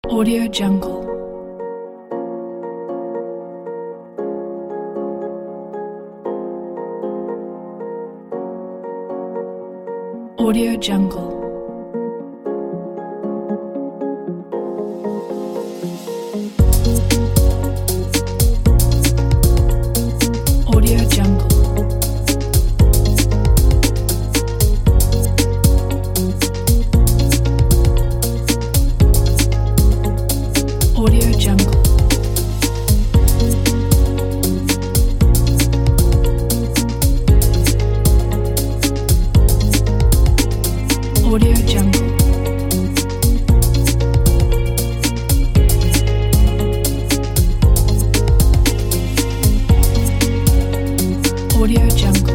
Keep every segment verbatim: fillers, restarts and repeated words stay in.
Audio Jungle. Audio Jungle. Audio Jungle. Audio Jungle. Audio Jungle. Audio Jungle.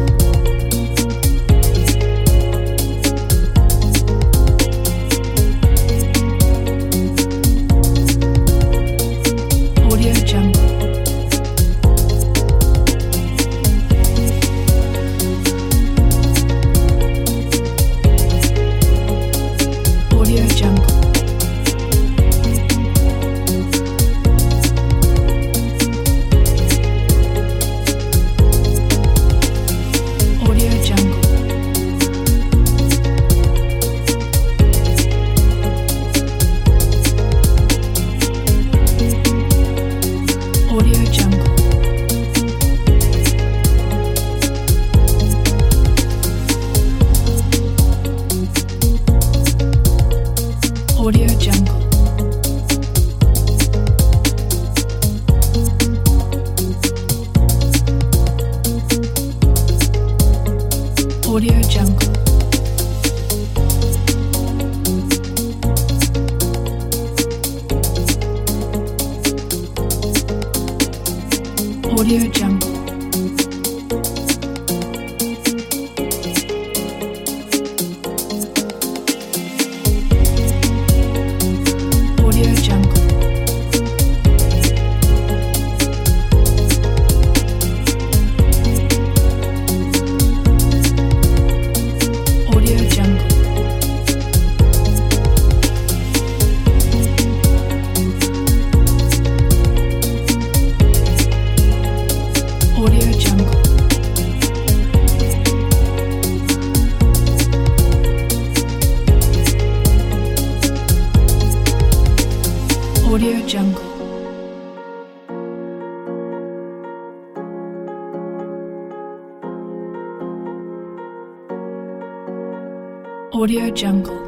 Audio Jungle. Audio Jungle. Audio Jungle. Audio Jungle. Audio Jungle. Audio Jungle. Audio Jungle. Audio Jungle. Audio Jungle. Audio Jungle. Audio Jungle. Audio Jungle.